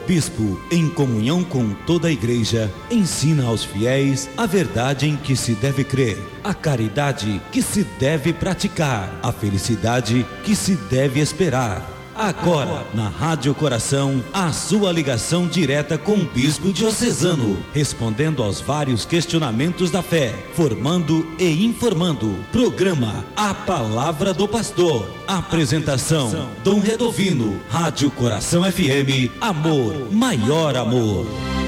bispo, em comunhão com toda a igreja, ensina aos fiéis a verdade em que se deve crer, a caridade que se deve praticar, a felicidade que se deve esperar. Agora, na Rádio Coração, a sua ligação direta com o bispo diocesano, respondendo aos vários questionamentos da fé, formando e informando. Programa A Palavra do Pastor. Apresentação, Dom Redovino. Rádio Coração FM, amor, maior amor.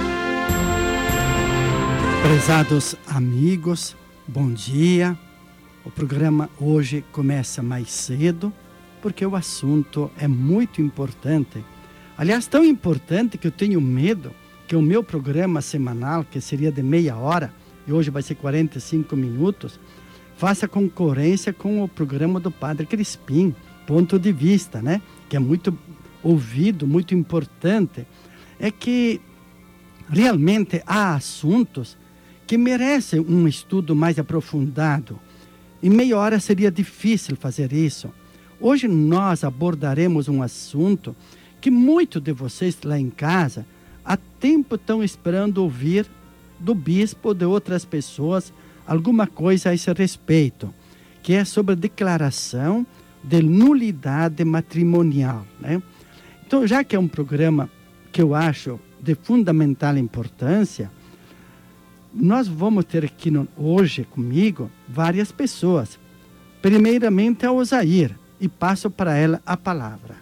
Prezados amigos, bom dia. O programa hoje começa mais cedo, porque o assunto é muito importante. Aliás, tão importante que eu tenho medo que o meu programa semanal, que seria de meia hora, e hoje vai ser 45 minutos, faça concorrência com o programa do Padre Crispim, Ponto de Vista, né? Que é muito ouvido, muito importante. É que realmente há assuntos que merecem um estudo mais aprofundado. Em meia hora seria difícil fazer isso. Hoje nós abordaremos um assunto que muitos de vocês lá em casa há tempo estão esperando ouvir do bispo ou de outras pessoas alguma coisa a esse respeito, que é sobre a declaração de nulidade matrimonial, né? Então, já que é um programa que eu acho de fundamental importância, nós vamos ter aqui hoje comigo várias pessoas. Primeiramente a Osair, e passo para ela a palavra.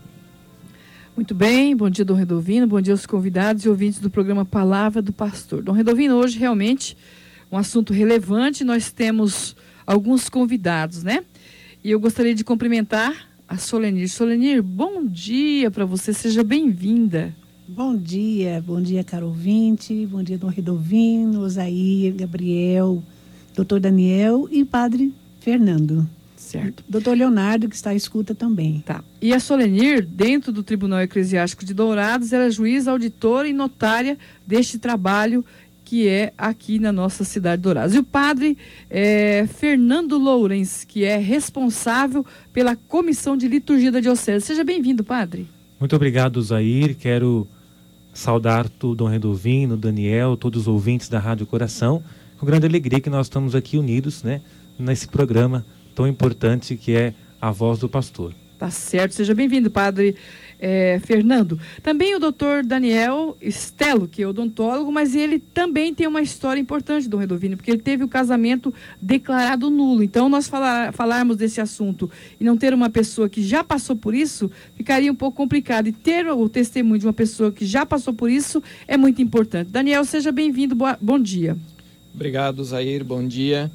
Muito bem, bom dia, Dom Redovino, bom dia aos convidados e ouvintes do programa Palavra do Pastor. Dom Redovino, hoje realmente um assunto relevante, nós temos alguns convidados, né? E eu gostaria de cumprimentar a Solenir. Solenir, bom dia para você, seja bem-vinda. Bom dia, caro ouvinte, bom dia, Dom Redovino, Osair, Gabriel, doutor Daniel e Padre Fernando. Certo. Doutor Leonardo, que está à escuta também. Tá. E a Solenir, dentro do Tribunal Eclesiástico de Dourados, era juíza, auditora e notária deste trabalho que é aqui na nossa cidade de Dourados. E o padre Fernando Lourens, que é responsável pela Comissão de Liturgia da Diocese. Seja bem-vindo, padre. Muito obrigado, Zair. Quero saudar o Dom Redovino, Daniel, todos os ouvintes da Rádio Coração. Com grande alegria que nós estamos aqui unidos, né, nesse programa tão importante que é a voz do pastor. Tá certo, seja bem-vindo, padre Fernando. Também o doutor Daniel Stelo, que é odontólogo, mas ele também tem uma história importante, Dom Redovino, porque ele teve o casamento declarado nulo. Então, nós falarmos desse assunto e não ter uma pessoa que já passou por isso, ficaria um pouco complicado. E ter o testemunho de uma pessoa que já passou por isso é muito importante. Daniel, seja bem-vindo, bom dia. Obrigado, Zair, bom dia.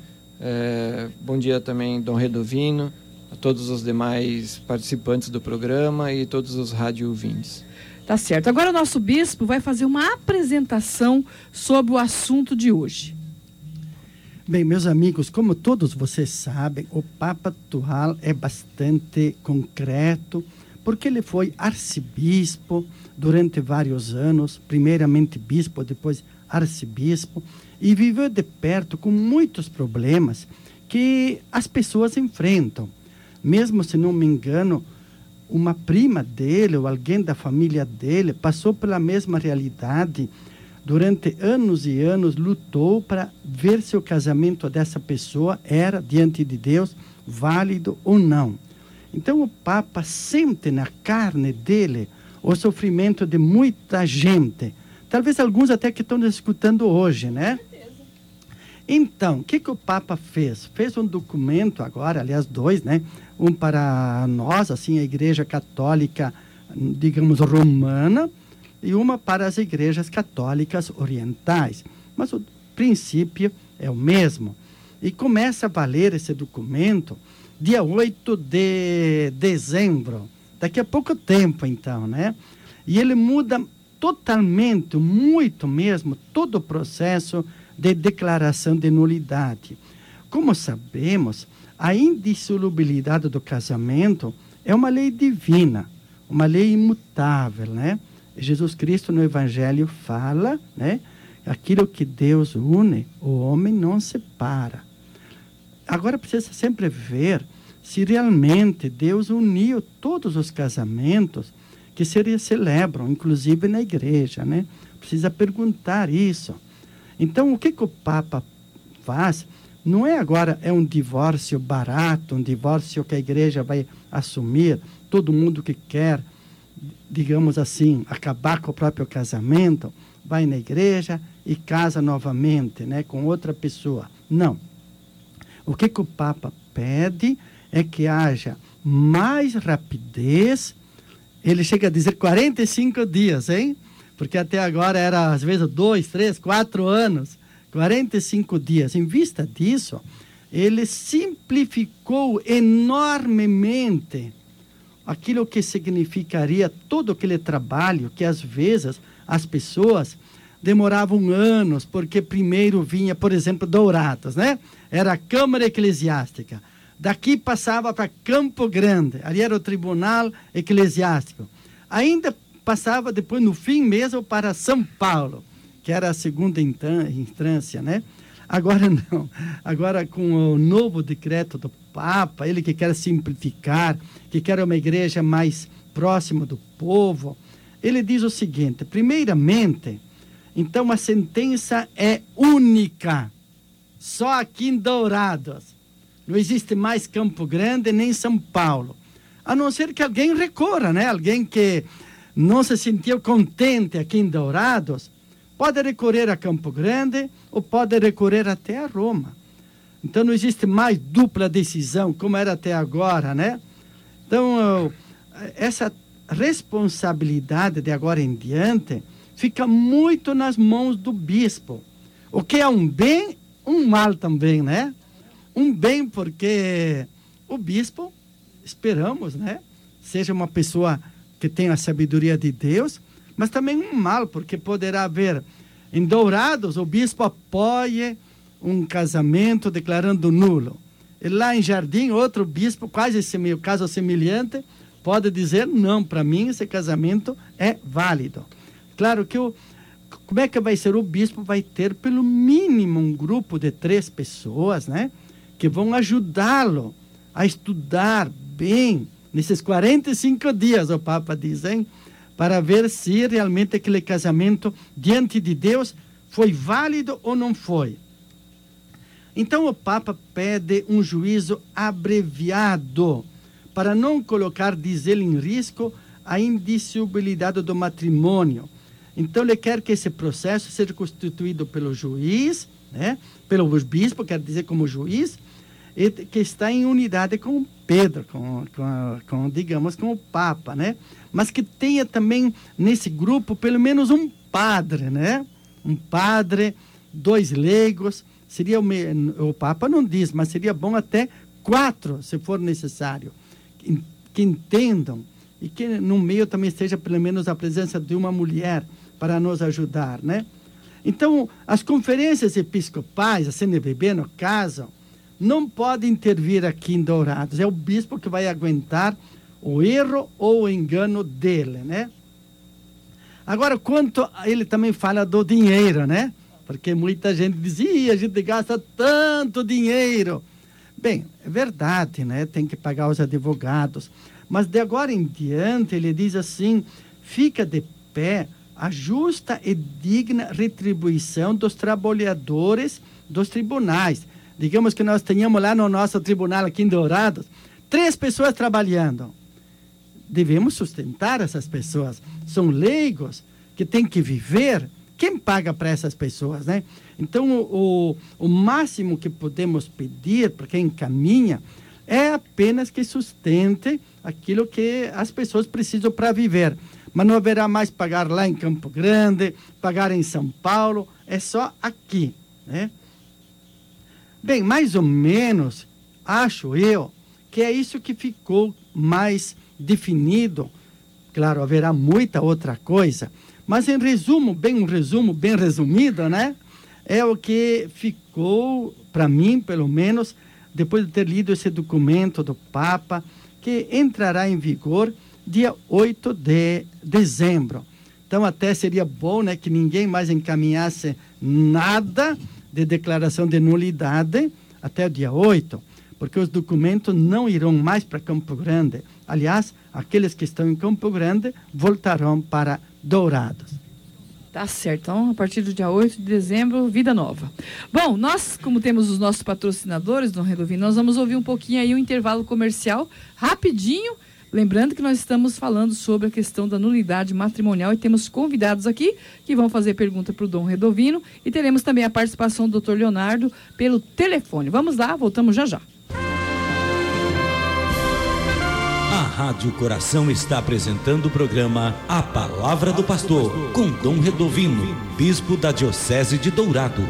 Bom dia também, Dom Redovino, a todos os demais participantes do programa e todos os rádio ouvintes. Tá certo. Agora o nosso bispo vai fazer uma apresentação sobre o assunto de hoje. Bem, meus amigos, como todos vocês sabem, o Papa atual é bastante concreto, porque ele foi arcebispo durante vários anos, primeiramente bispo, depois arcebispo, e viveu de perto com muitos problemas que as pessoas enfrentam. Mesmo, se não me engano, uma prima dele ou alguém da família dele passou pela mesma realidade. Durante anos e anos lutou para ver se o casamento dessa pessoa era, diante de Deus, válido ou não. Então o Papa sente na carne dele o sofrimento de muita gente. Talvez alguns até que estão nos escutando hoje, né? Então, o que o Papa fez? Fez um documento agora, aliás, dois, né? Um para nós, assim, a Igreja Católica, digamos, romana, e uma para as igrejas católicas orientais. Mas o princípio é o mesmo. E começa a valer esse documento dia 8 de dezembro. Daqui a pouco tempo, então, né? E ele muda totalmente, muito mesmo, todo o processo de declaração de nulidade. Como sabemos, a indissolubilidade do casamento é uma lei divina, uma lei imutável, né? Jesus Cristo no Evangelho fala, né? Aquilo que Deus une, o homem não separa. Agora precisa sempre ver se realmente Deus uniu todos os casamentos que se celebram, inclusive na igreja, né? Precisa perguntar isso. Então, o que o Papa faz? Não é agora um divórcio barato, um divórcio que a igreja vai assumir, todo mundo que quer, digamos assim, acabar com o próprio casamento, vai na igreja e casa novamente, né, com outra pessoa. Não. O que o Papa pede é que haja mais rapidez. Ele chega a dizer 45 dias, hein? Porque até agora era, às vezes, 2, 3, 4 anos. 45 dias. Em vista disso, ele simplificou enormemente aquilo que significaria todo aquele trabalho que, às vezes, as pessoas demoravam anos, porque primeiro vinha, por exemplo, Dourados, né? Era a Câmara Eclesiástica. Daqui passava para Campo Grande, ali era o Tribunal Eclesiástico. Ainda passava depois, no fim mesmo, para São Paulo, que era a segunda instância, né? Agora não. Agora, com o novo decreto do Papa, ele que quer simplificar, que quer uma igreja mais próxima do povo, ele diz o seguinte: primeiramente, então a sentença é única, só aqui em Dourados. Não existe mais Campo Grande nem São Paulo. A não ser que alguém recorra, né? Alguém que não se sentiu contente aqui em Dourados, pode recorrer a Campo Grande ou pode recorrer até a Roma. Então não existe mais dupla decisão, como era até agora, né? Então, essa responsabilidade de agora em diante fica muito nas mãos do bispo. O que é um bem, um mal também, né? Um bem porque o bispo, esperamos, né, seja uma pessoa que tenha a sabedoria de Deus, mas também um mal, porque poderá haver em Dourados o bispo apoie um casamento declarando nulo. E lá em Jardim, outro bispo, quase caso semelhante, pode dizer, não, para mim esse casamento é válido. Claro que como é que vai ser? O bispo vai ter pelo mínimo um grupo de 3 pessoas, né, que vão ajudá-lo a estudar bem nesses 45 dias, o Papa diz, hein? Para ver se realmente aquele casamento diante de Deus foi válido ou não foi. Então o Papa pede um juízo abreviado para não colocar, diz ele, em risco a indissolubilidade do matrimônio. Então ele quer que esse processo seja constituído pelo juiz, né? Pelo bispo, quer dizer como juiz, que está em unidade com Pedro, digamos, com o Papa, né? Mas que tenha também nesse grupo pelo menos um padre, né? Um padre, 2 leigos, seria o Papa não diz, mas seria bom até 4, se for necessário, que entendam e que no meio também esteja pelo menos a presença de uma mulher para nos ajudar, né? Então, as conferências episcopais, a CNBB no caso, não pode intervir aqui em Dourados. É o bispo que vai aguentar o erro ou o engano dele, né? Agora, quanto ele também fala do dinheiro, né? Porque muita gente dizia, a gente gasta tanto dinheiro. Bem, é verdade, né? Tem que pagar os advogados. Mas de agora em diante, ele diz assim, fica de pé a justa e digna retribuição dos trabalhadores dos tribunais. Digamos que nós tenhamos lá no nosso tribunal aqui em Dourados 3 pessoas trabalhando. Devemos sustentar essas pessoas. São leigos que têm que viver. Quem paga para essas pessoas, né? Então, o máximo que podemos pedir para quem caminha é apenas que sustente aquilo que as pessoas precisam para viver. Mas não haverá mais pagar lá em Campo Grande, pagar em São Paulo, é só aqui, né? Bem, mais ou menos, acho eu, que é isso que ficou mais definido. Claro, haverá muita outra coisa, mas em resumo, bem resumido, né? É o que ficou, para mim, pelo menos, depois de ter lido esse documento do Papa, que entrará em vigor dia 8 de dezembro. Então, até seria bom, né, que ninguém mais encaminhasse nada de declaração de nulidade até o dia 8, porque os documentos não irão mais para Campo Grande. Aliás, aqueles que estão em Campo Grande voltarão para Dourados. Tá certo. Então, a partir do dia 8 de dezembro, vida nova. Bom, nós, como temos os nossos patrocinadores, Dom Redovino, nós vamos ouvir um pouquinho aí o intervalo comercial, rapidinho. Lembrando que nós estamos falando sobre a questão da nulidade matrimonial e temos convidados aqui que vão fazer pergunta para o Dom Redovino e teremos também a participação do Dr. Leonardo pelo telefone. Vamos lá, voltamos já já. A Rádio Coração está apresentando o programa A Palavra do Pastor, com Dom Redovino, bispo da Diocese de Dourados.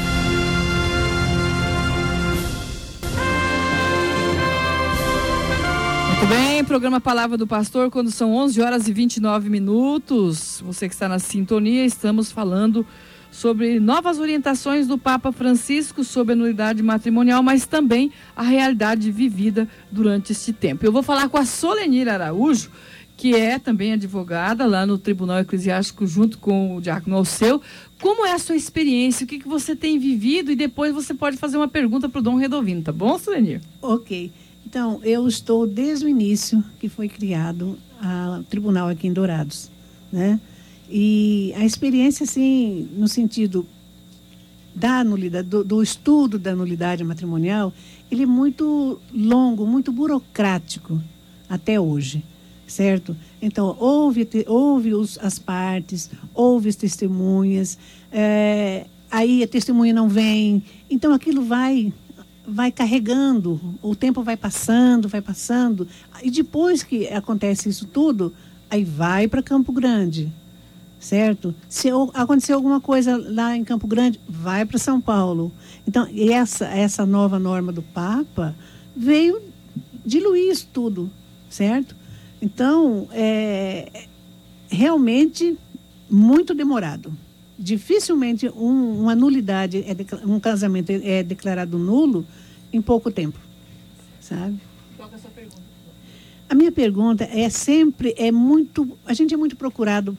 Muito bem, programa Palavra do Pastor, quando são 11 horas e 29 minutos. Você que está na sintonia, estamos falando sobre novas orientações do Papa Francisco sobre a nulidade matrimonial, mas também a realidade vivida durante este tempo. Eu vou falar com a Solenir Araújo, que é também advogada lá no Tribunal Eclesiástico, junto com o Diácono Alceu. Como é a sua experiência? O que você tem vivido? E depois você pode fazer uma pergunta para o Dom Redovino, tá bom, Solenir? Ok. Então, eu estou desde o início que foi criado o tribunal aqui em Dourados, né? E a experiência, assim, no sentido da nulidade, do estudo da nulidade matrimonial, ele é muito longo, muito burocrático até hoje, certo? Então, ouve as partes, ouve as testemunhas, aí a testemunha não vem, então aquilo vai carregando, o tempo vai passando, e depois que acontece isso tudo, aí vai para Campo Grande, certo? Se acontecer alguma coisa lá em Campo Grande, vai para São Paulo. Então, essa nova norma do Papa veio diluir isso tudo, certo? Então, realmente muito demorado. Dificilmente uma nulidade, um casamento é declarado nulo em pouco tempo, sabe? Qual é a sua pergunta? A minha pergunta a gente é muito procurado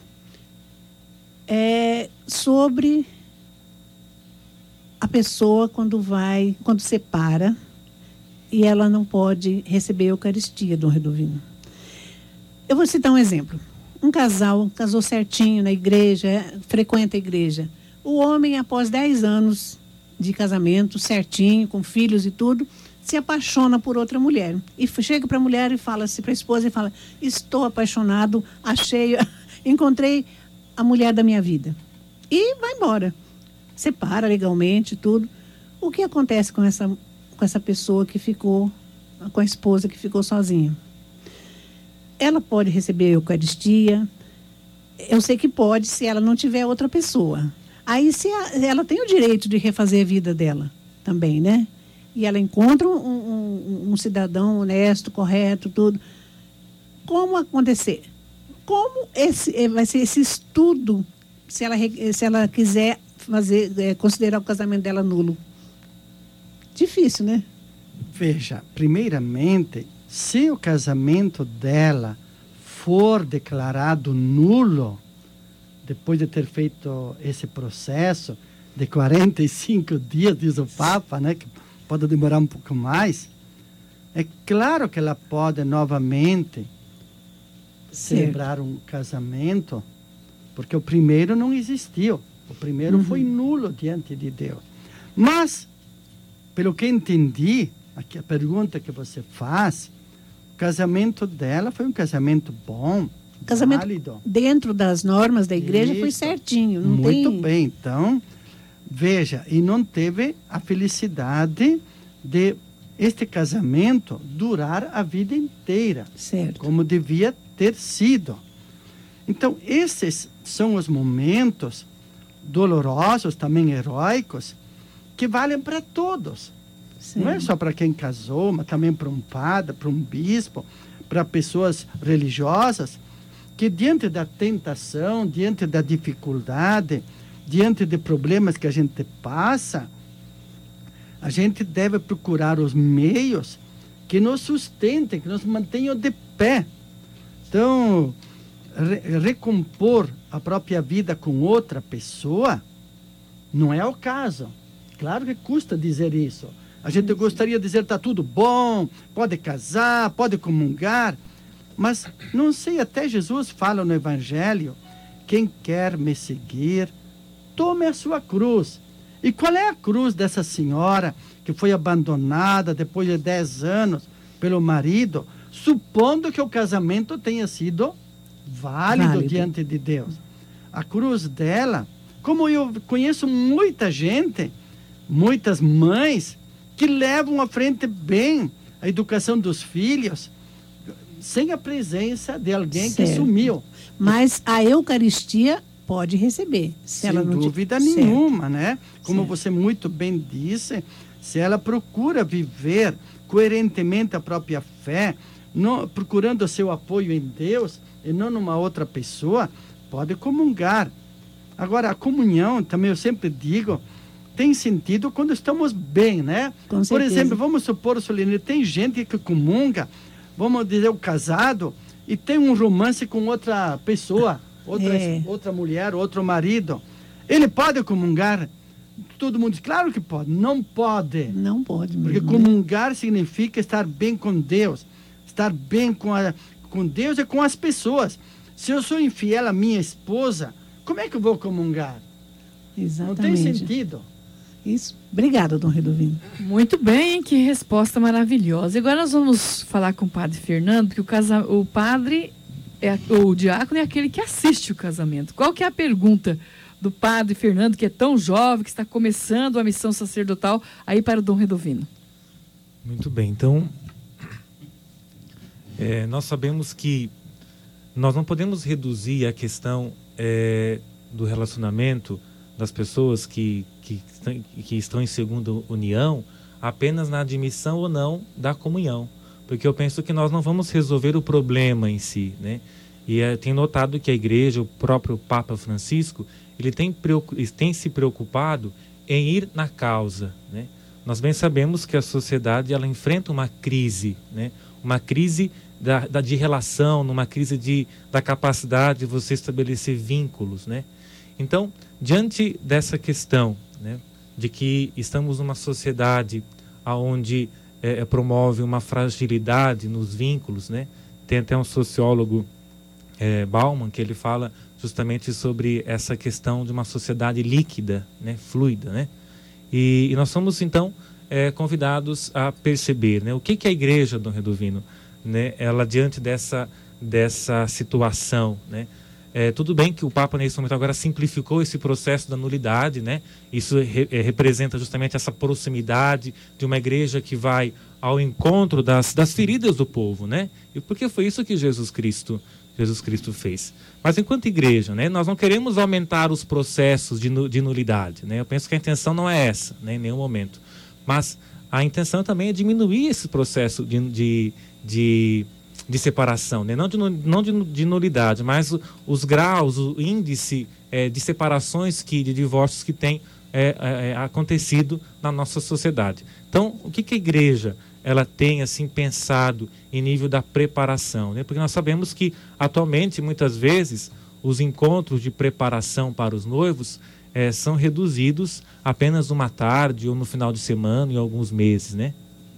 sobre a pessoa quando separa e ela não pode receber a Eucaristia, Dom Redovino. Eu vou citar um exemplo. Um casal casou certinho na igreja, frequenta a igreja. O homem, após 10 anos de casamento, certinho, com filhos e tudo, se apaixona por outra mulher. E chega para a mulher e fala assim, para a esposa, e fala: estou apaixonado, encontrei a mulher da minha vida. E vai embora. Separa legalmente, tudo. O que acontece com essa pessoa que ficou, com a esposa que ficou sozinha? Ela pode receber a Eucaristia. Eu sei que pode, se ela não tiver outra pessoa. Aí ela tem o direito de refazer a vida dela também, né? E ela encontra um cidadão honesto, correto, tudo. Como acontecer? Como vai ser esse estudo, se ela quiser considerar o casamento dela nulo? Difícil, né? Veja, primeiramente, se o casamento dela for declarado nulo, depois de ter feito esse processo de 45 dias, diz o Papa, né, que pode demorar um pouco mais, é claro que ela pode novamente celebrar um casamento, porque o primeiro não existiu. O primeiro foi nulo diante de Deus. Mas, pelo que entendi, aqui a pergunta que você faz, o casamento dela foi um casamento bom, casamento válido. Dentro das normas da igreja. Isso. Foi certinho. Muito bem. Então, veja, e não teve a felicidade de este casamento durar a vida inteira. Certo. Como devia ter sido. Então, esses são os momentos dolorosos, também heróicos, que valem para todos. Sim. Não é só para quem casou, mas também para um padre, para um bispo, para pessoas religiosas, que diante da tentação, diante da dificuldade, diante de problemas que a gente passa, a gente deve procurar os meios que nos sustentem, que nos mantenham de pé. Então, recompor a própria vida com outra pessoa não é o caso. Claro que custa dizer isso, A gente gostaria de dizer, está tudo bom, pode casar, pode comungar. Mas não sei, até Jesus fala no Evangelho, quem quer me seguir, tome a sua cruz. E qual é a cruz dessa senhora que foi abandonada depois de 10 anos pelo marido, supondo que o casamento tenha sido válido diante de Deus? A cruz dela, como eu conheço muita gente, muitas mães, que levam à frente bem a educação dos filhos, sem a presença de alguém que sumiu. Mas a Eucaristia pode receber. Sem dúvida nenhuma, né? Como você muito bem disse, se ela procura viver coerentemente a própria fé, procurando o seu apoio em Deus e não numa outra pessoa, pode comungar. Agora, a comunhão, também eu sempre digo, tem sentido quando estamos bem, né? Por exemplo, vamos supor, Soline, tem gente que comunga, vamos dizer, o casado, e tem um romance com outra pessoa, outra mulher, outro marido. Ele pode comungar? Todo mundo diz, claro que pode. Não pode. Não pode mesmo. Porque comungar significa estar bem com Deus, estar bem com Deus e com as pessoas. Se eu sou infiel à minha esposa, como é que eu vou comungar? Exatamente. Não tem sentido. Isso. Obrigada, Dom Redovino. Muito bem, que resposta maravilhosa. E agora nós vamos falar com o padre Fernando, que o padre, o diácono é aquele que assiste o casamento. Qual que é a pergunta do padre Fernando, que é tão jovem, que está começando a missão sacerdotal, aí para o Dom Redovino? Muito bem, então, nós sabemos que nós não podemos reduzir a questão do relacionamento das pessoas que estão em segunda união apenas na admissão ou não da comunhão, porque eu penso que nós não vamos resolver o problema em si, né? E tenho notado que a igreja, o próprio Papa Francisco, ele tem se preocupado em ir na causa, né? Nós bem sabemos que a sociedade ela enfrenta uma crise, né? Uma crise de relação, numa crise da capacidade de você estabelecer vínculos, né? Então, diante dessa questão, né, de que estamos numa sociedade onde promove uma fragilidade nos vínculos, né? Tem até um sociólogo, Bauman, que ele fala justamente sobre essa questão de uma sociedade líquida, né, fluida, né? E nós somos, então, convidados a perceber, né, o que a igreja, Dom Redovino, né, ela diante dessa situação, né? Tudo bem que o Papa nesse momento agora simplificou esse processo da nulidade, né? Isso representa justamente essa proximidade de uma igreja que vai ao encontro das feridas do povo, né? E porque foi isso que Jesus Cristo fez. Mas enquanto igreja, né, nós não queremos aumentar os processos de nulidade, né? Eu penso que a intenção não é essa, né, em nenhum momento. Mas a intenção também é diminuir esse processo de separação, né? Não de nulidade, mas os graus, o índice de separações, de divórcios que tem acontecido na nossa sociedade. Então, o que a igreja ela tem assim pensado em nível da preparação, né? Porque nós sabemos que atualmente, muitas vezes, os encontros de preparação para os noivos são reduzidos apenas uma tarde ou no final de semana, em alguns meses, né?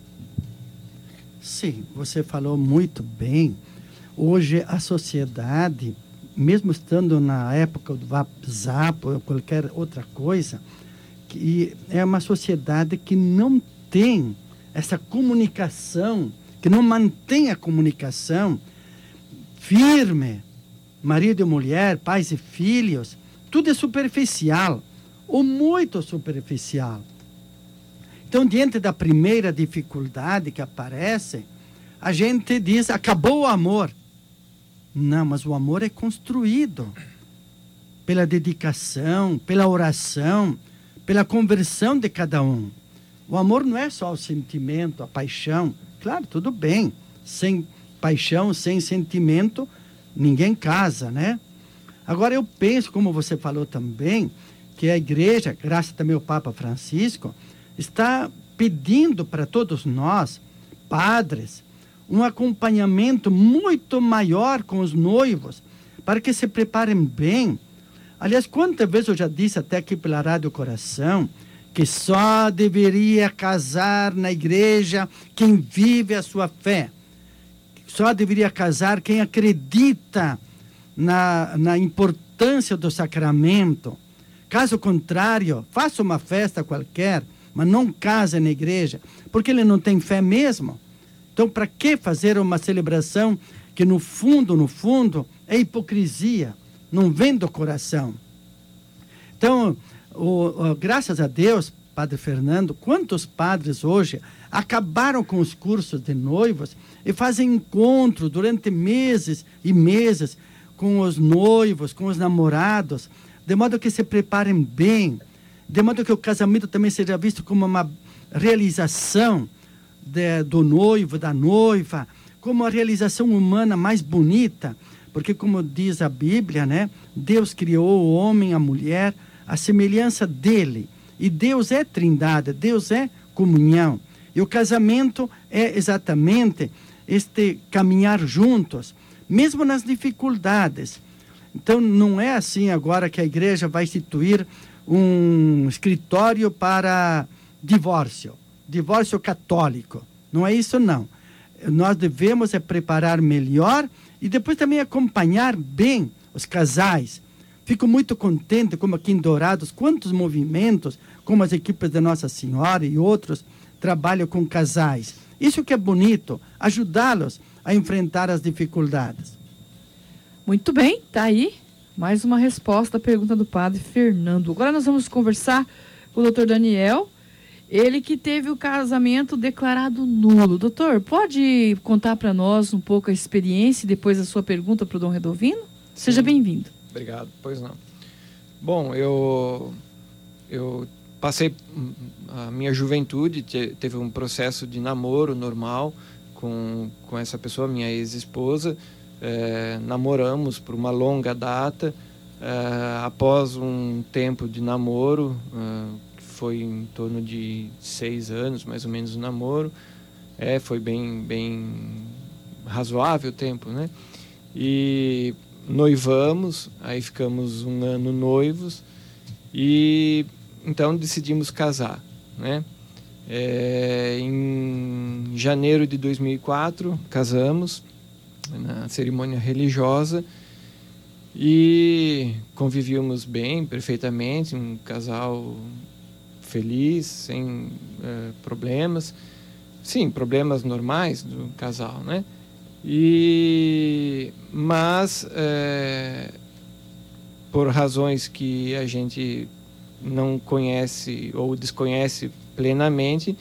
Sim, você falou muito bem. Hoje a sociedade, mesmo estando na época do WhatsApp ou qualquer outra coisa, que é uma sociedade que não tem essa comunicação, que não mantém a comunicação firme, marido e mulher, pais e filhos, tudo é superficial, ou muito superficial. Então, diante da primeira dificuldade que aparece, a gente diz, acabou o amor. Não, mas o amor é construído pela dedicação, pela oração, pela conversão de cada um. O amor não é só o sentimento, a paixão. Claro, tudo bem. Sem paixão, sem sentimento, ninguém casa, né? Agora, eu penso, como você falou também, que a igreja, graças também ao Papa Francisco, está pedindo para todos nós, padres, um acompanhamento muito maior com os noivos, para que se preparem bem. Aliás, quantas vezes eu já disse até aqui pela Rádio Coração, que só deveria casar na igreja quem vive a sua fé. Só deveria casar quem acredita na importância do sacramento. Caso contrário, faça uma festa qualquer, mas não case na igreja, porque ele não tem fé mesmo. Então, para que fazer uma celebração que no fundo, é hipocrisia, não vem do coração? Então, graças a Deus, Padre Fernando, quantos padres hoje acabaram com os cursos de noivos e fazem encontro durante meses e meses com os noivos, com os namorados, de modo que se preparem bem, de modo que o casamento também seja visto como uma realização do noivo, da noiva, como a realização humana mais bonita, porque como diz a Bíblia, né, Deus criou o homem e a mulher à semelhança dele, e Deus é trindade, Deus é comunhão, e o casamento é exatamente este caminhar juntos, mesmo nas dificuldades. Então não é assim agora que a igreja vai instituir um escritório para divórcio católico, não é isso não. Nós devemos preparar melhor e depois também acompanhar bem os casais. Fico muito contente, como aqui em Dourados, quantos movimentos, como as equipes de Nossa Senhora e outros, trabalham com casais. Isso que é bonito, ajudá-los a enfrentar as dificuldades. Muito bem, tá aí mais uma resposta à pergunta do Padre Fernando. Agora nós vamos conversar com o doutor Daniel, ele que teve o casamento declarado nulo. Doutor, pode contar para nós um pouco a experiência e depois a sua pergunta para o Dom Redovino? Sim. Seja bem-vindo. Obrigado, pois não. Bom, eu passei a minha juventude, teve um processo de namoro normal com essa pessoa, minha ex-esposa. Namoramos por uma longa data. Após um tempo de namoro, que foi em torno de 6 anos, mais ou menos, o namoro, foi bem razoável o tempo, né? E noivamos, aí ficamos 1 ano noivos e então decidimos casar, né? Em janeiro de 2004 casamos na cerimônia religiosa e convivíamos bem, perfeitamente, um casal feliz, sem problemas. Sim, problemas normais do casal, né? Mas por razões que a gente não conhece ou desconhece plenamente,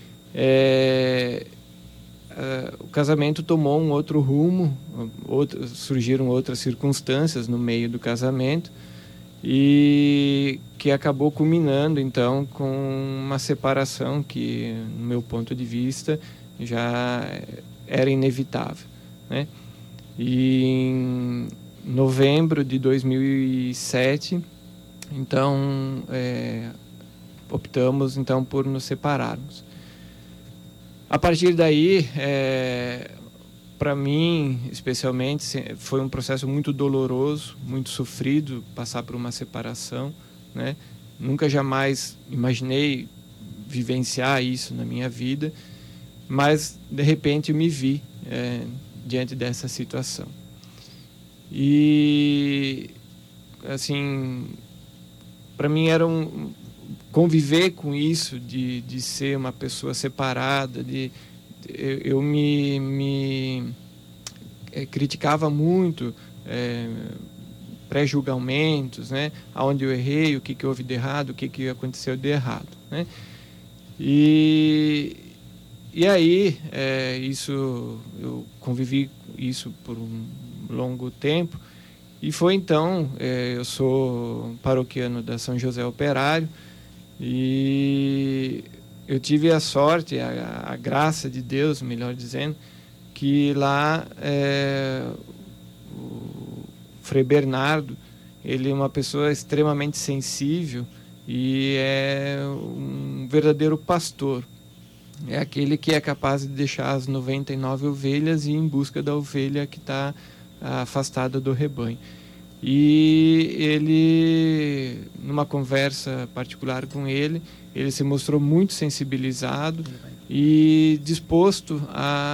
o casamento tomou um outro rumo, surgiram outras circunstâncias no meio do casamento e que acabou culminando então com uma separação que, no meu ponto de vista, já era inevitável, né? E em novembro de 2007, então, optamos então por nos separarmos. A partir daí, para mim, especialmente, foi um processo muito doloroso, muito sofrido, passar por uma separação, né? Nunca jamais imaginei vivenciar isso na minha vida, mas, de repente, eu me vi diante dessa situação. E, assim, para mim era conviver com isso, de ser uma pessoa separada, eu me criticava muito, pré-julgamentos, né? Aonde eu errei, o que houve de errado, o que aconteceu de errado, né? E aí, eu convivi isso por um longo tempo, e foi então, eu sou paroquiano da São José Operário, e eu tive a sorte, a graça de Deus, melhor dizendo, que lá o Frei Bernardo, ele é uma pessoa extremamente sensível e é um verdadeiro pastor. É aquele que é capaz de deixar as 99 ovelhas e ir em busca da ovelha que está afastada do rebanho. E ele, numa conversa particular com ele, ele se mostrou muito sensibilizado e disposto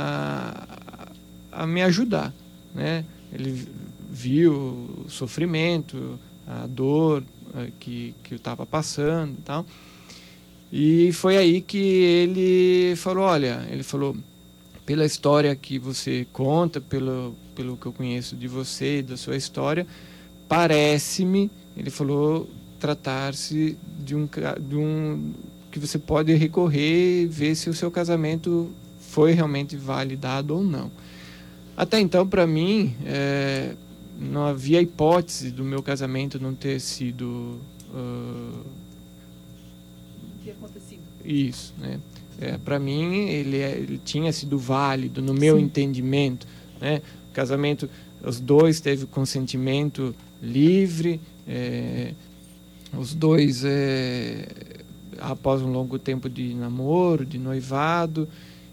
a me ajudar, né? Ele viu o sofrimento, a dor que eu estava passando e tal. E foi aí que ele falou, olha, pela história que você conta, pelo que eu conheço de você e da sua história, parece-me, ele falou, tratar-se de um que você pode recorrer e ver se o seu casamento foi realmente validado ou não. Até então, para mim, não havia hipótese do meu casamento não ter sido... acontecido. Isso, né? Para mim, ele tinha sido válido no meu entendimento, né? O casamento, os dois teve consentimento livre, os dois, após um longo tempo de namoro, de noivado,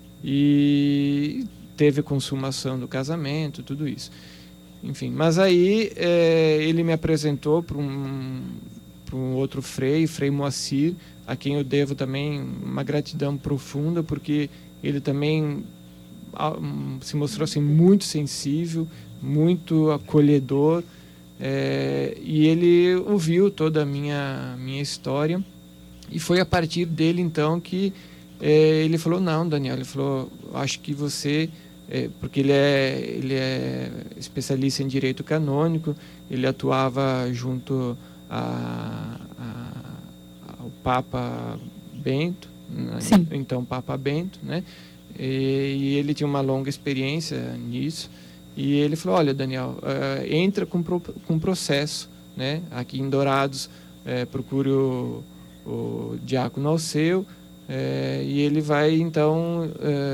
e teve consumação do casamento, tudo isso. Enfim, mas aí ele me apresentou para um outro Frei Moacir, a quem eu devo também uma gratidão profunda, porque ele também se mostrou assim, muito sensível, muito acolhedor, e ele ouviu toda a minha história, e foi a partir dele então que ele falou, não, Daniel, ele falou, acho que você, porque ele é especialista em direito canônico, ele atuava junto ao Papa Bento, então Papa Bento, né? E ele tinha uma longa experiência nisso, e ele falou, olha, Daniel, entra com processo, né? Aqui em Dourados, procure o diácono Alceu, e ele vai então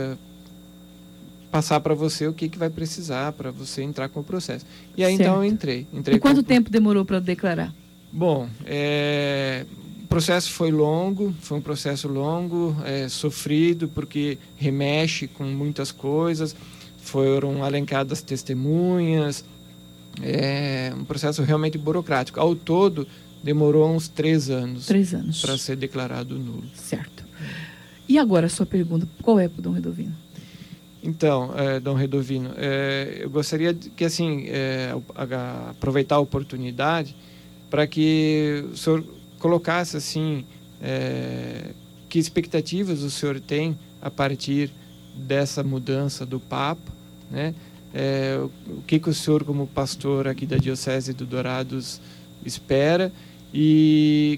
passar para você o que vai precisar para você entrar com o processo. E aí então eu entrei e quanto tempo demorou para declarar? Bom, o processo foi um processo longo, sofrido, porque remexe com muitas coisas, foram alencadas testemunhas, um processo realmente burocrático. Ao todo, demorou uns 3 anos. 3 anos. Para ser declarado nulo. Certo. E agora a sua pergunta, qual é para o Dom Redovino? Então, Dom Redovino, eu gostaria que, assim, aproveitar a oportunidade para que o senhor colocasse, assim, que expectativas o senhor tem a partir dessa mudança do Papa, né? O que o senhor, como pastor aqui da Diocese do Dourados, espera, e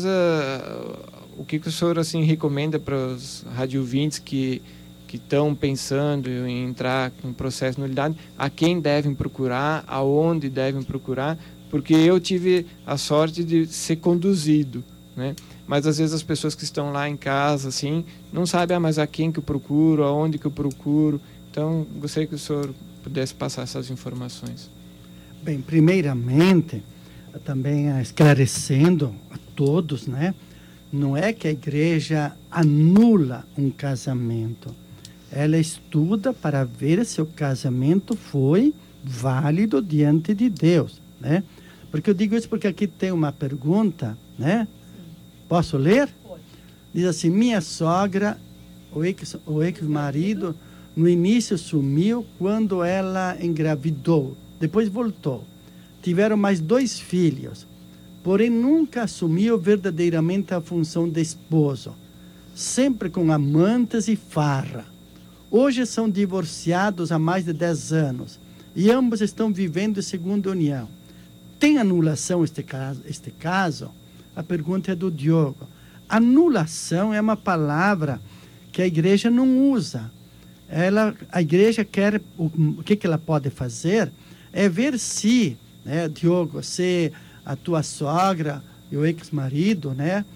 o que o senhor assim recomenda para os radiovintes que estão pensando em entrar com processo de nulidade, a quem devem procurar, aonde devem procurar, porque eu tive a sorte de ser conduzido, né? Mas às vezes as pessoas que estão lá em casa assim não sabem, mas a quem que eu procuro, aonde que eu procuro. Então gostaria que o senhor pudesse passar essas informações. Bem, primeiramente, também esclarecendo a todos, né? Não é que a igreja anula um casamento. Ela estuda para ver se o casamento foi válido diante de Deus, né? Porque eu digo isso porque aqui tem uma pergunta, né? Posso ler? Pode. Diz assim, minha sogra, o ex-marido, no início sumiu quando ela engravidou, depois voltou. Tiveram mais 2 filhos, porém nunca assumiu verdadeiramente a função de esposo, sempre com amantes e farra. Hoje são divorciados há mais de 10 anos e ambos estão vivendo em segunda união. Tem anulação este caso? A pergunta é do Diogo. Anulação é uma palavra que a igreja não usa. A igreja quer, o que ela pode fazer é ver se, né, Diogo, se a tua sogra e o ex-marido, né,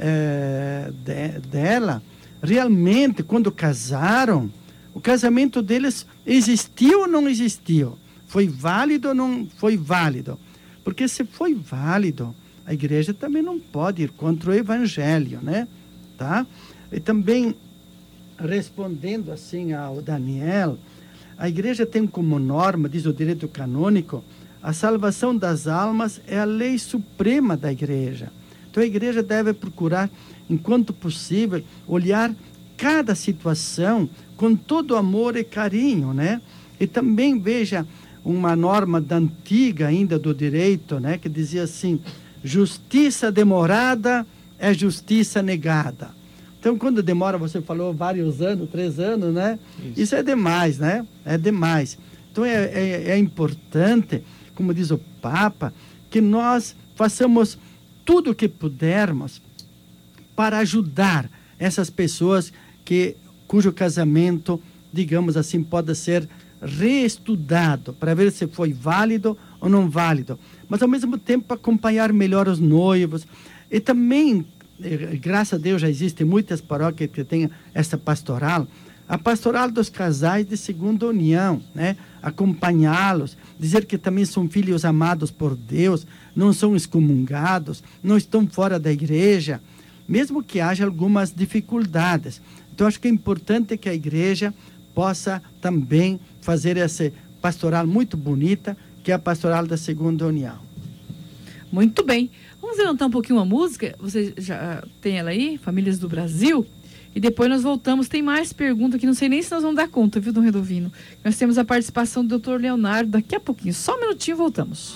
dela, realmente, quando casaram, o casamento deles existiu ou não existiu? Foi válido ou não foi válido? Porque se foi válido, a igreja também não pode ir contra o evangelho, né? Tá? E também, respondendo assim ao Daniel, a igreja tem como norma, diz o direito canônico, a salvação das almas é a lei suprema da igreja. Então a igreja deve procurar, enquanto possível, olhar cada situação com todo amor e carinho, né? E também veja uma norma da antiga ainda do direito, né? Que dizia assim: justiça demorada é justiça negada. Então, quando demora, você falou vários anos, 3 anos, né? Isso é demais, né? É demais. Então, é importante, como diz o Papa, que nós façamos tudo o que pudermos para ajudar essas pessoas cujo casamento, digamos assim, pode ser reestudado para ver se foi válido ou não válido. Mas, ao mesmo tempo, acompanhar melhor os noivos. E também, graças a Deus, já existem muitas paróquias que têm essa pastoral, a pastoral dos casais de segunda união, né? Acompanhá-los, dizer que também são filhos amados por Deus, não são excomungados, não estão fora da igreja, mesmo que haja algumas dificuldades. Então, acho que é importante que a igreja possa também fazer essa pastoral muito bonita, que é a pastoral da segunda união. Muito bem. Vamos levantar um pouquinho uma música. Você já tem ela aí, Famílias do Brasil? E depois nós voltamos. Tem mais perguntas aqui, não sei nem se nós vamos dar conta, viu, Dom Redovino? Nós temos a participação do Dr. Leonardo daqui a pouquinho. Só um minutinho, voltamos.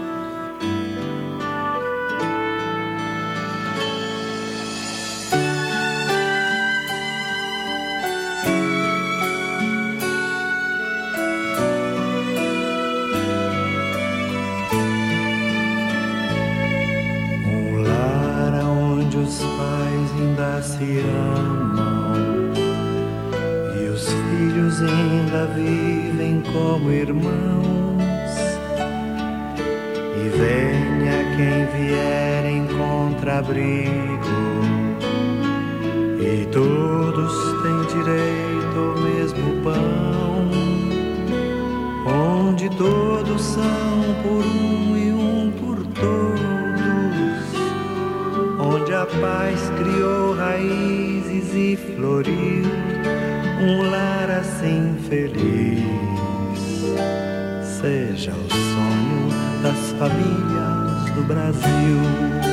Se amam e os filhos ainda vivem como irmãos, e venha quem vier em contrabrigo, e todos têm direito ao mesmo pão, onde todos são por um e um por todos, onde a paz criou raízes e floriu um lar assim feliz. Seja o sonho das famílias do Brasil.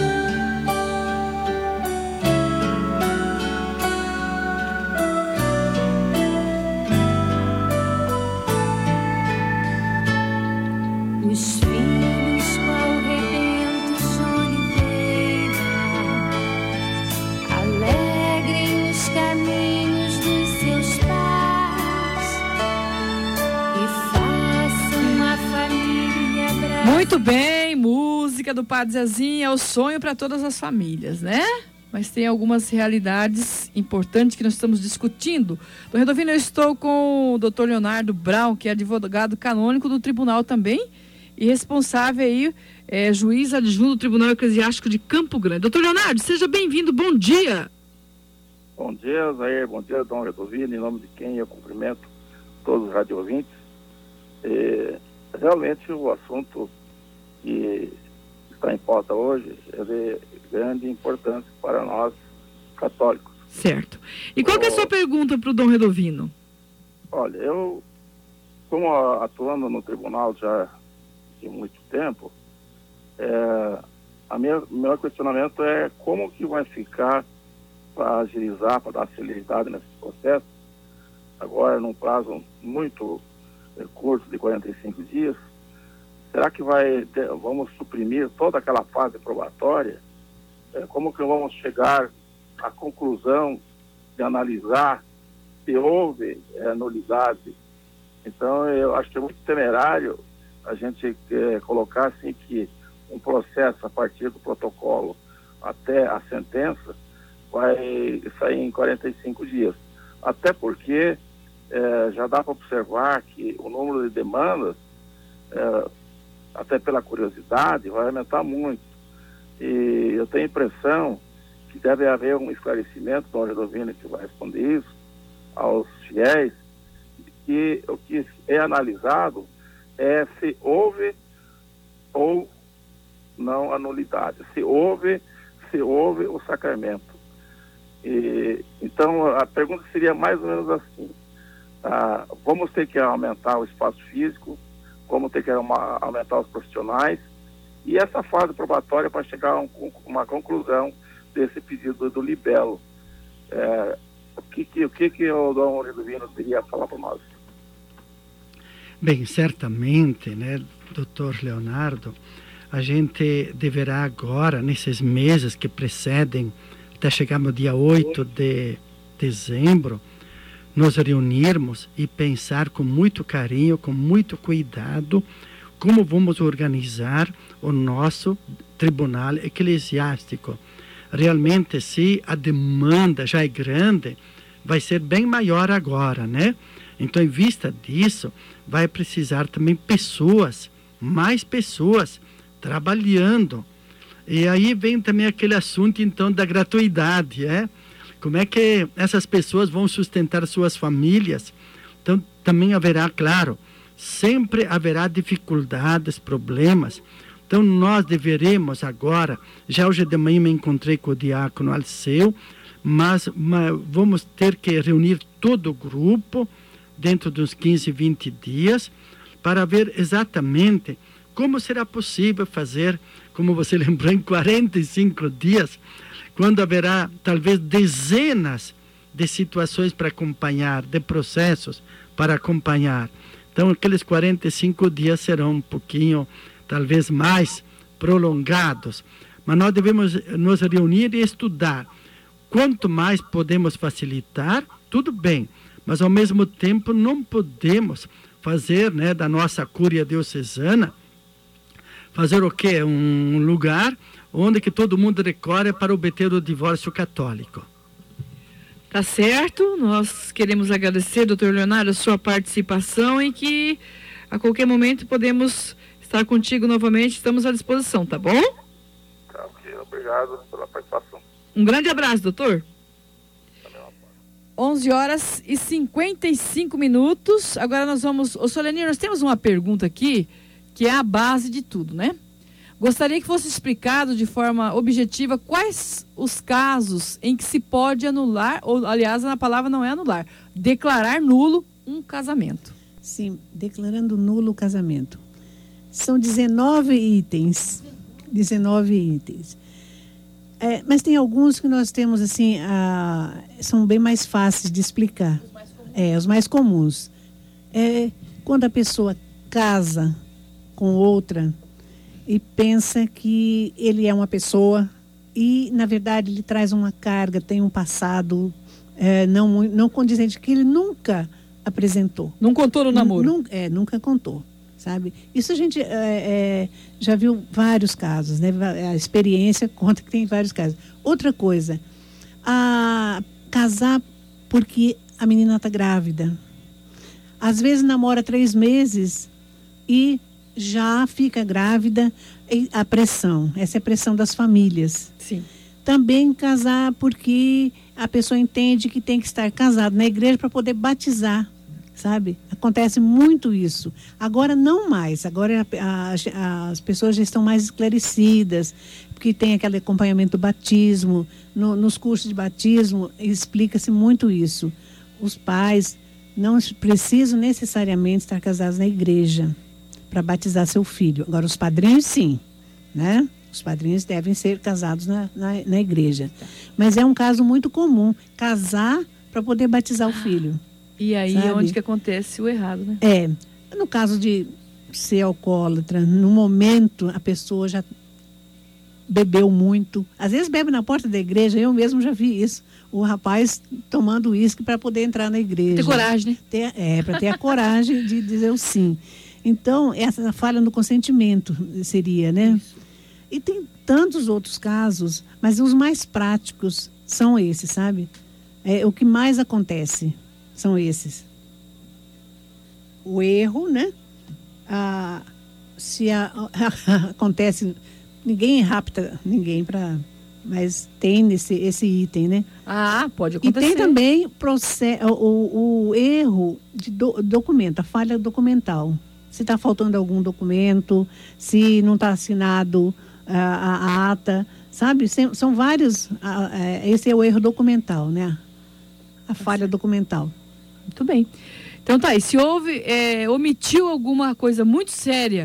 Muito bem, música do Padre Zezinho é o sonho para todas as famílias, né? Mas tem algumas realidades importantes que nós estamos discutindo. Dom Redovino, eu estou com o Dr. Leonardo Brown, que é advogado canônico do tribunal também, e responsável aí, juiz adjunto do Tribunal Eclesiástico de Campo Grande. Dr. Leonardo, seja bem-vindo, bom dia. Bom dia, Zair, bom dia, Dom Redovino, em nome de quem eu cumprimento todos os radio-ouvintes. Realmente o assunto que está em pauta hoje é de grande importância para nós católicos. Certo. E qual que é a sua pergunta para o Dom Redovino? Olha, eu, como atuando no tribunal já de muito tempo, meu questionamento é como que vai ficar para agilizar, para dar celeridade nesse processo, agora num prazo muito curto de 45 dias. Será que vamos suprimir toda aquela fase probatória? Como que vamos chegar à conclusão de analisar se houve nulidade? Então, eu acho que é muito temerário a gente colocar assim que um processo a partir do protocolo até a sentença vai sair em 45 dias. Até porque já dá para observar que o número de demandas, até pela curiosidade, vai aumentar muito. E eu tenho a impressão que deve haver um esclarecimento, Dom Redovino, que vai responder isso, aos fiéis, que o que é analisado é se houve ou não a nulidade, se houve o sacramento. Então, a pergunta seria mais ou menos assim: vamos ter que aumentar o espaço físico, vamos ter que aumentar os profissionais, e essa fase probatória para chegar a uma conclusão desse pedido do libelo. O que o Dom Reduvino teria a falar para nós? Bem, certamente, né, doutor Leonardo, a gente deverá agora, nesses meses que precedem, até chegarmos no dia 8 de dezembro, nos reunirmos e pensar com muito carinho, com muito cuidado, como vamos organizar o nosso tribunal eclesiástico. Realmente, se a demanda já é grande, vai ser bem maior agora, né? Então, em vista disso, vai precisar também pessoas, mais pessoas, trabalhando. E aí vem também aquele assunto, então, da gratuidade, Como é que essas pessoas vão sustentar suas famílias? Então, também haverá, claro, sempre haverá dificuldades, problemas. Então, nós deveremos agora, já hoje de manhã me encontrei com o diácono Alceu, mas vamos ter que reunir todo o grupo dentro dos 15, 20 dias, para ver exatamente como será possível fazer, como você lembrou, em 45 dias, quando haverá talvez dezenas de situações para acompanhar, de processos para acompanhar. Então, aqueles 45 dias serão um pouquinho, talvez mais prolongados. Mas nós devemos nos reunir e estudar. Quanto mais podemos facilitar, tudo bem. Mas, ao mesmo tempo, não podemos fazer, né, da nossa cúria diocesana, fazer o quê? Um lugar onde que todo mundo recorre para obter o divórcio católico. Tá certo, nós queremos agradecer, doutor Leonardo, a sua participação e que a qualquer momento podemos estar contigo novamente, estamos à disposição, tá bom? Tá, ok, obrigado pela participação. Um grande abraço, doutor. 11h55. Agora nós vamos... Ô Solenir, nós temos uma pergunta aqui que é a base de tudo, né? Gostaria que fosse explicado de forma objetiva quais os casos em que se pode anular, ou aliás, a palavra não é anular, declarar nulo um casamento. Sim, declarando nulo o casamento. São 19 itens. 19 itens. Mas tem alguns que nós temos, assim, são bem mais fáceis de explicar. Os mais comuns. Quando a pessoa casa com outra e pensa que ele é uma pessoa e, na verdade, ele traz uma carga, tem um passado não condizente, que ele nunca apresentou. Não contou no namoro? Nunca contou, sabe? Isso a gente já viu vários casos, né? A experiência conta que tem vários casos. Outra coisa, casar porque a menina está grávida. Às vezes namora 3 meses e já fica grávida, a pressão. Essa é a pressão das famílias. Sim. Também casar porque a pessoa entende que tem que estar casado na igreja para poder batizar, sabe? Acontece muito isso. Agora não mais. Agora as pessoas já estão mais esclarecidas, porque tem aquele acompanhamento do batismo. Nos cursos de batismo explica-se muito isso. Os pais não precisam necessariamente estar casados na igreja para batizar seu filho. Agora, os padrinhos, sim, né? Os padrinhos devem ser casados na igreja. Mas é um caso muito comum, casar para poder batizar o filho. E aí é onde que acontece o errado, né? No caso de ser alcoólatra, no momento a pessoa já bebeu muito. Às vezes bebe na porta da igreja, eu mesmo já vi isso. O rapaz tomando uísque para poder entrar na igreja. Ter coragem, né? Para ter a coragem de dizer o sim. Então, essa falha no consentimento seria, né? Isso. E tem tantos outros casos, mas os mais práticos são esses, sabe? O que mais acontece são esses. O erro, né? Acontece, ninguém rapta ninguém para... Mas tem esse item, né? Pode acontecer. E tem também o erro de documento, a falha documental. Se está faltando algum documento, se não está assinado a ata, sabe? São vários. Esse é o erro documental, né? A falha documental. Muito bem. Então tá aí. Se omitiu alguma coisa muito séria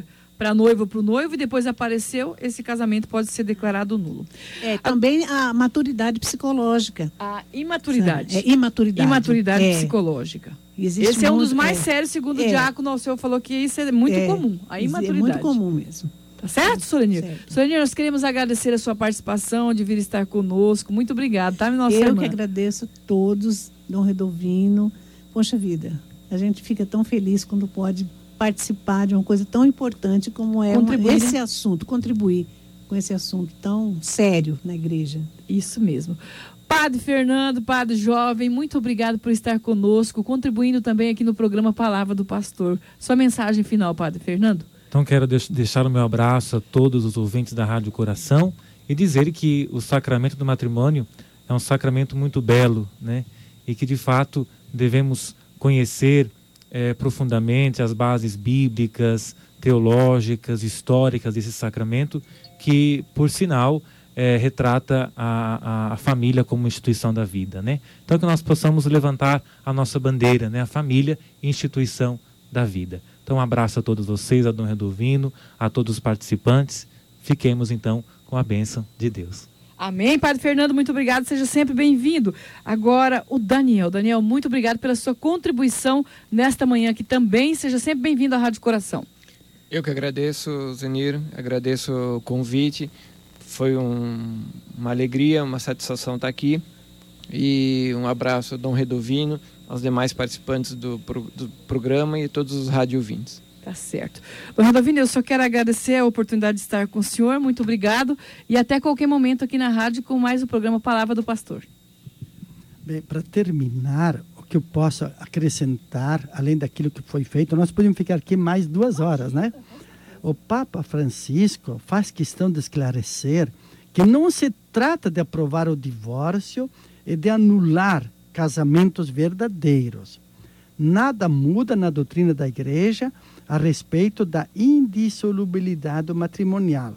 para a noiva ou para o noivo e depois apareceu, esse casamento pode ser declarado nulo. Também a maturidade psicológica. A imaturidade. Imaturidade. Imaturidade psicológica. Esse é um dos mais sérios, segundo o diácono Alceu falou que isso é muito comum. A imaturidade. É muito comum mesmo. Tá certo, Solenir? Solenir, nós queremos agradecer a sua participação, de vir estar conosco. Muito obrigado, tá? Eu que agradeço a todos, Dom Redovino. Poxa vida, a gente fica tão feliz quando pode participar de uma coisa tão importante como é esse assunto, contribuir com esse assunto tão sério na igreja. Isso mesmo. Padre Fernando, Padre Jovem, muito obrigado por estar conosco, contribuindo também aqui no programa Palavra do Pastor. Sua mensagem final, Padre Fernando? Então quero deixar o meu abraço a todos os ouvintes da Rádio Coração e dizer que o sacramento do matrimônio é um sacramento muito belo, né? E que de fato devemos conhecer profundamente as bases bíblicas, teológicas, históricas desse sacramento, que por sinal retrata a família como instituição da vida, né? Então que nós possamos levantar a nossa bandeira, né? A família, instituição da vida. Então, um abraço a todos vocês, a Dom Redovino, a todos os participantes. Fiquemos, então, com a bênção de Deus. Amém, Padre Fernando, muito obrigado, seja sempre bem-vindo. Agora, o Daniel. Daniel, muito obrigado pela sua contribuição nesta manhã aqui também. Seja sempre bem-vindo à Rádio Coração. Eu que agradeço, Zenir, agradeço o convite. Foi uma alegria, uma satisfação estar aqui. E um abraço a Dom Redovino, aos demais participantes do programa e a todos os rádio ouvintes. Tá certo. Dom Redovino, eu só quero agradecer a oportunidade de estar com o senhor, muito obrigado, e até qualquer momento aqui na rádio com mais o programa Palavra do Pastor. Bem, para terminar, o que eu posso acrescentar, além daquilo que foi feito, nós podemos ficar aqui mais 2 horas, né? O Papa Francisco faz questão de esclarecer que não se trata de aprovar o divórcio e de anular casamentos verdadeiros. Nada muda na doutrina da Igreja a respeito da indissolubilidade matrimonial.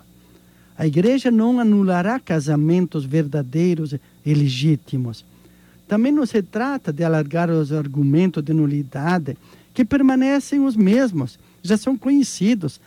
A Igreja não anulará casamentos verdadeiros e legítimos. Também não se trata de alargar os argumentos de nulidade, que permanecem os mesmos, já são conhecidos.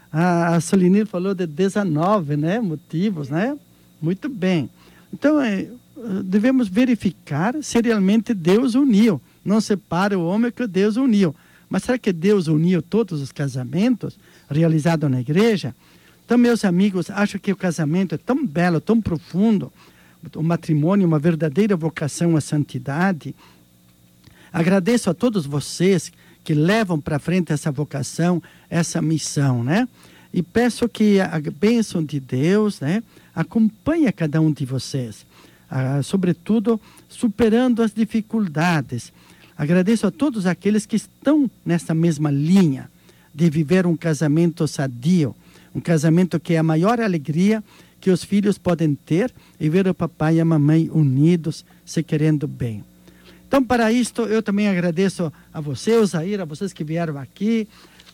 A Solenir falou de 19, né, motivos, né? Muito bem. Então, devemos verificar se realmente Deus uniu. Não separa o homem que Deus uniu. Mas será que Deus uniu todos os casamentos realizados na igreja? Então, meus amigos, acho que o casamento é tão belo, tão profundo. O matrimônio, uma verdadeira vocação à santidade. Agradeço a todos vocês que levam para frente essa vocação, essa missão, né? E peço que a bênção de Deus, né, acompanhe cada um de vocês. Sobretudo superando as dificuldades. Agradeço a todos aqueles que estão nessa mesma linha de viver um casamento sadio, um casamento que é a maior alegria que os filhos podem ter e ver o papai e a mamãe unidos, se querendo bem. Então, para isto, eu também agradeço a você, o Zair, a vocês que vieram aqui,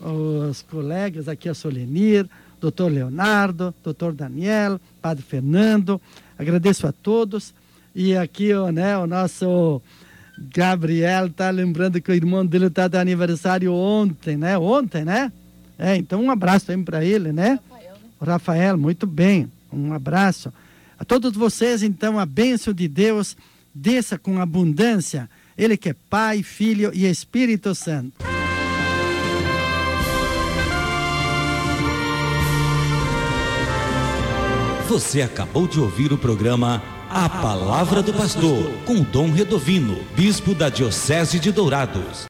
os colegas aqui, a Solenir, doutor Leonardo, doutor Daniel, Padre Fernando. Agradeço a todos. E aqui, né, o nosso Gabriel está lembrando que o irmão dele está de aniversário ontem, né? Então, um abraço também para ele, né? O Rafael, muito bem. Um abraço. A todos vocês, então, a bênção de Deus desça com abundância. Ele que é Pai, Filho e Espírito Santo. Você acabou de ouvir o programa A Palavra do Pastor, com Dom Redovino, bispo da Diocese de Dourados.